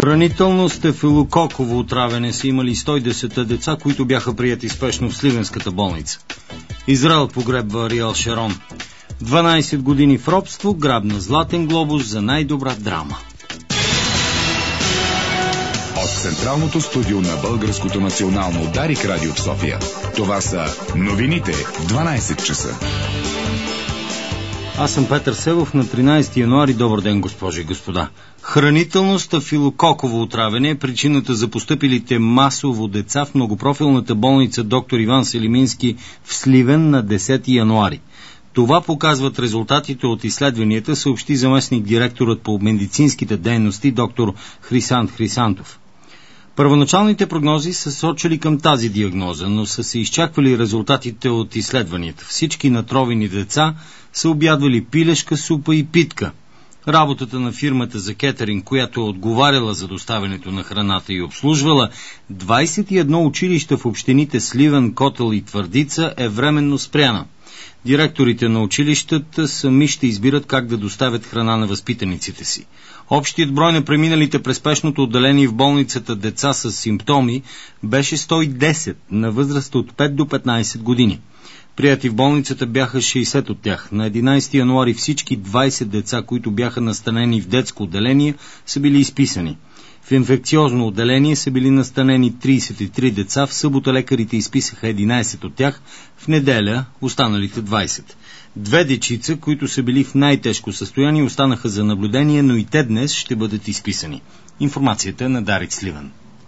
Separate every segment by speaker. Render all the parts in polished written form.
Speaker 1: Хранително стафилококово отравяне са имали 110 деца, които бяха приети спешно в Сливенската болница. Израел погребва Ариел Шарон. 12 години в робство, грабна Златен глобус за най-добра драма.
Speaker 2: От Централното студио на Българското национално Дарик радио в София. Това са новините в 12 часа.
Speaker 1: Аз съм Петър Севов. На 13 януари. Добър ден, госпожи и господа. Хранително стафилококово отравяне е причината за постъпилите масово деца в многопрофилната болница доктор Иван Селимински в Сливен на 10 януари. Това показват резултатите от изследванията, съобщи заместник директорът по медицинските дейности доктор Хрисант Хрисантов. Първоначалните прогнози са сочили към тази диагноза, но са се изчаквали резултатите от изследванията. Всички натровени деца са обядвали пилешка, супа и питка. Работата на фирмата за кетеринг, която е отговаряла за доставянето на храната и обслужвала 21 училища в общините Сливен, Котел и Твърдица, е временно спряна. Директорите на училищата сами ще избират как да доставят храна на възпитаниците си. Общият брой на преминалите през спешното отделение в болницата деца с симптоми беше 110 на възраст от 5 до 15 години. Прияти в болницата бяха 60 от тях. На 11 януари всички 20 деца, които бяха настанени в детско отделение, са били изписани. В инфекциозно отделение са били настанени 33 деца, в събота лекарите изписаха 11 от тях, в неделя останалите 20. Две дечица, които са били в най-тежко състояние, останаха за наблюдение, но и те днес ще бъдат изписани. Информацията на Дарик Сливен.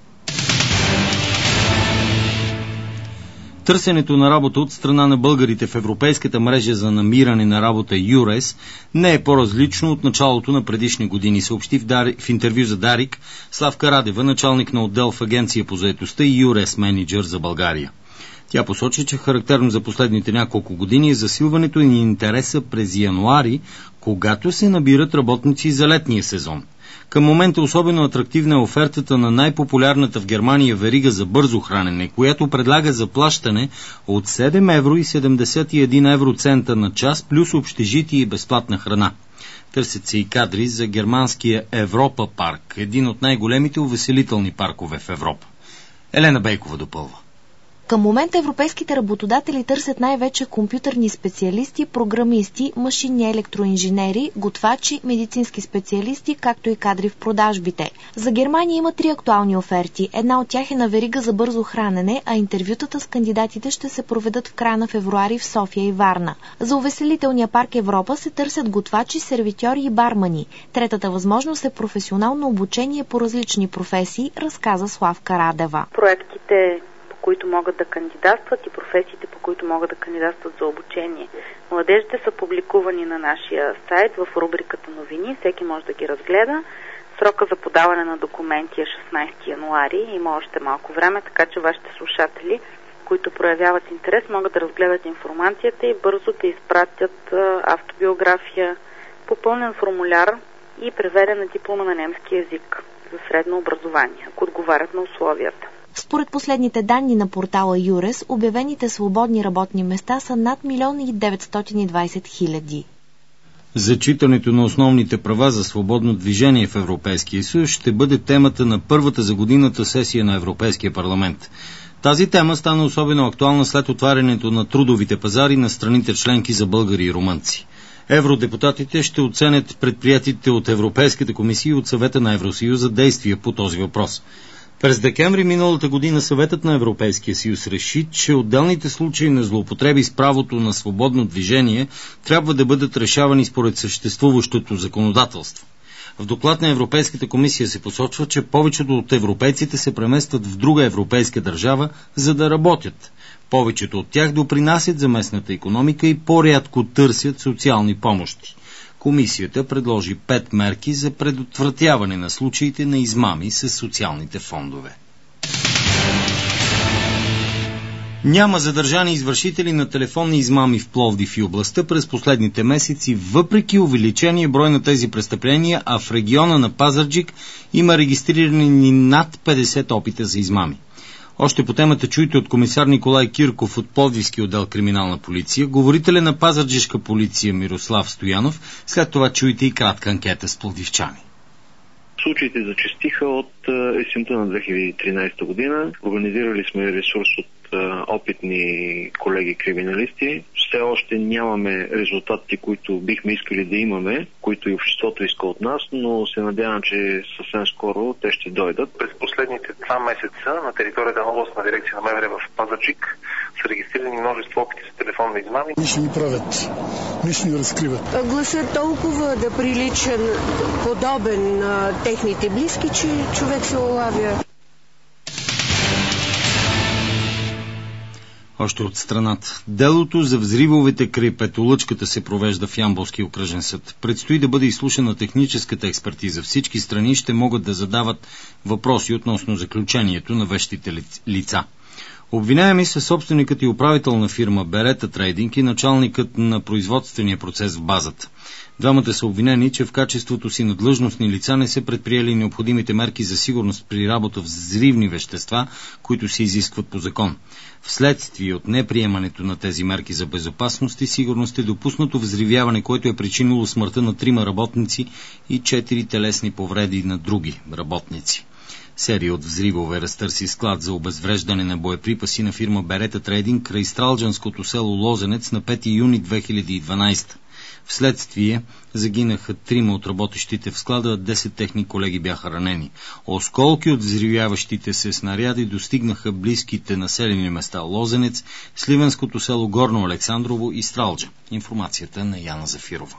Speaker 1: Търсенето на работа от страна на българите в Европейската мрежа за намиране на работа ЮРЕС не е по-различно от началото на предишни години, съобщи в интервю за Дарик Славка Радева, началник на отдел в Агенция по заетостта и ЮРЕС менеджер за България. Тя посочи, че характерно за последните няколко години е засилването и интереса през януари, когато се набират работници за летния сезон. Към момента особено атрактивна е офертата на най-популярната в Германия верига за бързо хранене, която предлага заплащане от 7 евро и 71 евроцента на час, плюс общежитие и безплатна храна. Търсят се и кадри за германския Европа парк, един от най-големите увеселителни паркове в Европа. Елена Бейкова допълва.
Speaker 3: Към момента европейските работодатели търсят най-вече компютърни специалисти, програмисти, машинни електроинженери, готвачи, медицински специалисти, както и кадри в продажбите. За Германия има 3 актуални оферти. Една от тях е на верига за бързо хранене, а интервютата с кандидатите ще се проведат в края на февруари в София и Варна. За увеселителния парк Европа се търсят готвачи, сервитьори и бармани. Третата възможност е професионално обучение по различни професии, разказа Славка Радева.
Speaker 4: Проектите, които могат да кандидатстват, и професиите, по които могат да кандидатстват за обучение. Младежите са публикувани на нашия сайт в рубриката новини, всеки може да ги разгледа. Срока за подаване на документи е 16 януари, има още малко време, така че вашите слушатели, които проявяват интерес, могат да разгледат информацията и бързо да изпратят автобиография, попълнен формуляр и преведена диплома на немски език за средно образование, ако отговарят на условията.
Speaker 3: Според последните данни на портала ЮРЕС, обявените свободни работни места са над 1 920 000.
Speaker 1: Зачитането на основните права за свободно движение в Европейския съюз ще бъде темата на първата за годината сесия на Европейския парламент. Тази тема стана особено актуална след отварянето на трудовите пазари на страните членки за българи и румънци. Евродепутатите ще оценят предприятите от Европейската комисия и от Съвета на Евросъюза действия по този въпрос. През декември миналата година Съветът на Европейския съюз реши, че отделните случаи на злоупотреби с правото на свободно движение трябва да бъдат решавани според съществуващото законодателство. В доклад на Европейската комисия се посочва, че повечето от европейците се преместват в друга европейска държава, за да работят. Повечето от тях допринасят за местната икономика и по-рядко търсят социални помощи. Комисията предложи 5 мерки за предотвратяване на случаите на измами с социалните фондове. Няма задържани извършители на телефонни измами в Пловдив и областта през последните месеци, въпреки увеличение брой на тези престъпления, а в региона на Пазарджик има регистрирани над 50 опита за измами. Още по темата чуйте от комисар Николай Кирков от Пловдивски отдел криминална полиция, говорителя на Пазарджишка полиция Мирослав Стоянов, след това чуйте и кратка анкета с пловдивчани.
Speaker 5: случаите зачестиха от есента на 2013 година. Организирали сме ресурс от опитни колеги криминалисти. Все още нямаме резултатите, които бихме искали да имаме, които и обществото иска от нас, но се надявам, че съвсем скоро те ще дойдат.
Speaker 6: През последните 2 месеца на територията на областна дирекция на МВР в Пазарджик са регистрирани множество опити за телефонни измами.
Speaker 7: Нищо ни правят, нищо ни разкриват.
Speaker 8: Гласът толкова да прилича подобен на техните близки, че човек се улавя.
Speaker 1: Още от страната. Делото за взривовете край Петолъчката се провежда в Ямболски окръжен съд. Предстои да бъде изслушана техническата експертиза. Всички страни ще могат да задават въпроси относно заключението на вещите лица. Обвиняеми са собственикът и управител на фирма Берета Трейдинг и началникът на производствения процес в базата. Двамата са обвинени, че в качеството си на длъжностни лица не са предприели необходимите мерки за сигурност при работа в взривни вещества, които се изискват по закон. Вследствие от неприемането на тези мерки за безопасност и сигурност е допуснато взривяване, което е причинило смъртта на 3 работници и 4 телесни повреди на други работници. Серия от взривове разтърси склад за обезвреждане на боеприпаси на фирма Берета Трейдинг край стралджанското село Лозенец на 5 юни 2012. Вследствие загинаха 3 от работещите в склада, а 10 техни колеги бяха ранени. Осколки от взривяващите се снаряди достигнаха близките населени места Лозенец, сливенското село Горно Александрово и Стралджа. Информацията на Яна Зафирова.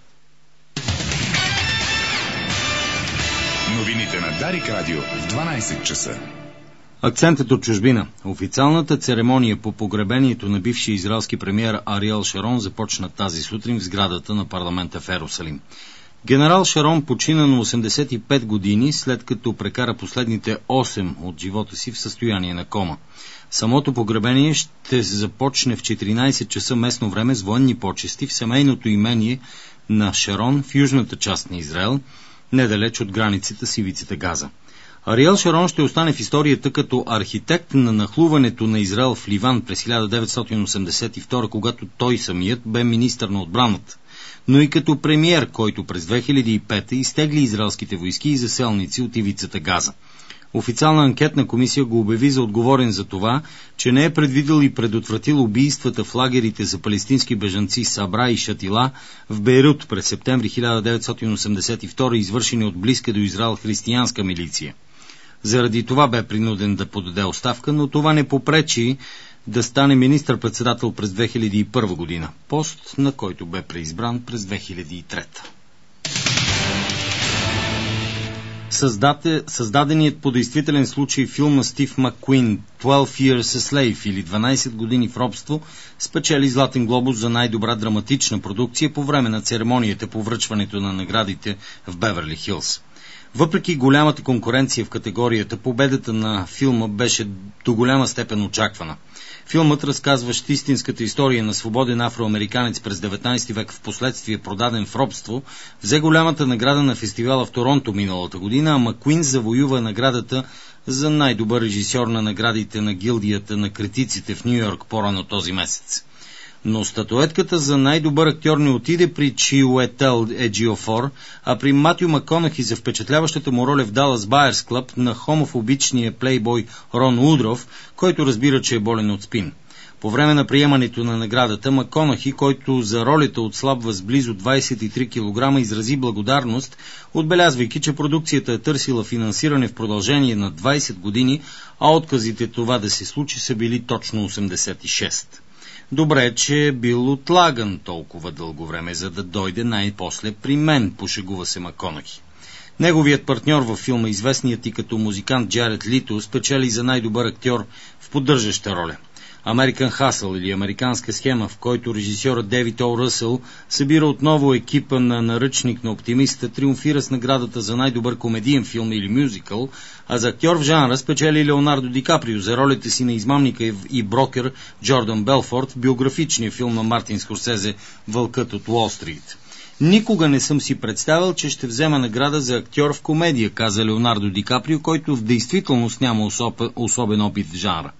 Speaker 2: Новините на Дарик Радио в 12 часа.
Speaker 1: Акцентът от чужбина. Официалната церемония по погребението на бившия израелски премиер Ариел Шарон започна тази сутрин в сградата на парламента в Йерусалим. Генерал Шарон почина на 85 години, след като прекара последните 8 от живота си в състояние на кома. Самото погребение ще започне в 14 часа местно време с военни почести в семейното имение на Шарон в южната част на Израел, недалеч от границата с ивицата Газа. Ариел Шарон ще остане в историята като архитект на нахлуването на Израел в Ливан през 1982, когато той самият бе министър на отбраната, но и като премиер, който през 2005 изтегли израелските войски и заселници от ивицата Газа. Официална анкетна комисия го обяви за отговорен за това, че не е предвидил и предотвратил убийствата в лагерите за палестински бежанци Сабра и Шатила в Бейрут през септември 1982, извършени от близка до Израел християнска милиция. Заради това бе принуден да подаде оставка, но това не попречи да стане министър-председател през 2001 година, пост на който бе преизбран през 2003. Създаденият по действителен случай филм на Стив Маккуин «12 Years a Slave» или 12 години в робство спечели Златен глобус за най-добра драматична продукция по време на церемонията по връчването на наградите в Беверли Хилс. Въпреки голямата конкуренция в категорията, победата на филма беше до голяма степен очаквана. Филмът, разказващ истинската история на свободен афроамериканец през 19 век, в последствие продаден в робство, взе голямата награда на фестивала в Торонто миналата година, а Маккуин завоюва наградата за най-добър режисьор на наградите на гилдията на критиците в Ню-Йорк по-рано този месец. Но статуетката за най-добър актьор не отиде при Чиуетел Еджиофор, а при Матю Макконахи за впечатляващата му роля в Далас Байерс Клъб на хомофобичния плейбой Рон Удров, който разбира, че е болен от спин. По време на приемането на наградата, Макконахи, който за ролята отслабва с близо 23 кг, изрази благодарност, отбелязвайки, че продукцията е търсила финансиране в продължение на 20 години, а отказите това да се случи са били точно 86. Добре, че е бил отлаган толкова дълго време, за да дойде най-после при мен, пошегува се Макконахи. Неговият партньор във филма, известният и като музикант Джаред Лито, спечели за най-добър актьор в поддържаща роля. American Hustle или Американска схема, в който режисьорът Дейвид О. Ръсъл събира отново екипа на наръчник на оптимиста, триумфира с наградата за най-добър комедиен филм или мюзикъл, а за актьор в жанра спечели Леонардо Ди Каприо за ролите си на измамника и брокер Джордан Белфорд в биографичния филм на Мартин Скорсезе «Вълкът от Уолл Стрит». Никога не съм си представил, че ще взема награда за актьор в комедия, каза Леонардо Ди Каприо, който в действителност няма особен опит в жанра.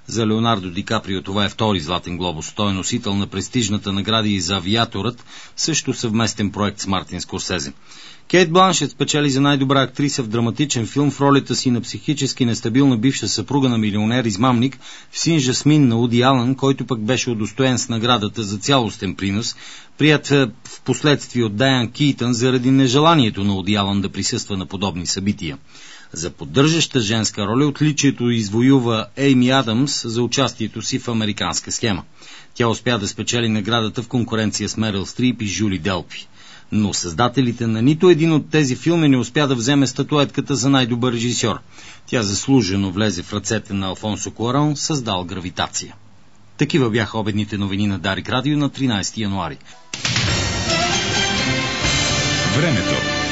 Speaker 1: За Леонардо Ди Каприо това е втори Златен глобус. Той е носител на престижната награда и за Авиаторът, също съвместен проект с Мартин Скорсезе. Кейт Бланшет спечели за най-добра актриса в драматичен филм в ролята си на психически нестабилна бивша съпруга на милионер-измамник в Син Жасмин на Уди Алън, който пък беше удостоен с наградата за цялостен принос, прият в последствие от Дайан Кейтън заради нежеланието на Уди Алън да присъства на подобни събития. За поддържаща женска роля отличието извоюва Ейми Адамс за участието си в Американска схема. Тя успя да спечели наградата в конкуренция с Мерил Стрип и Жули Делпи. Но създателите на нито един от тези филми не успя да вземе статуетката за най-добър режисьор. Тя заслужено влезе в ръцете на Алфонсо Куарон, създал Гравитация. Такива бяха обедните новини на Дарик Радио на 13 януари.
Speaker 2: Времето.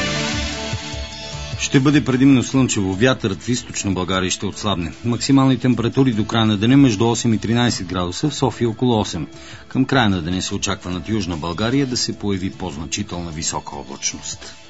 Speaker 1: Ще бъде предимно слънчево, вятърът в източна България ще отслабне. Максимални температури до края на деня между 8 и 13 градуса, в София около 8. Към края на деня се очаква над Южна България да се появи по-значителна висока облачност.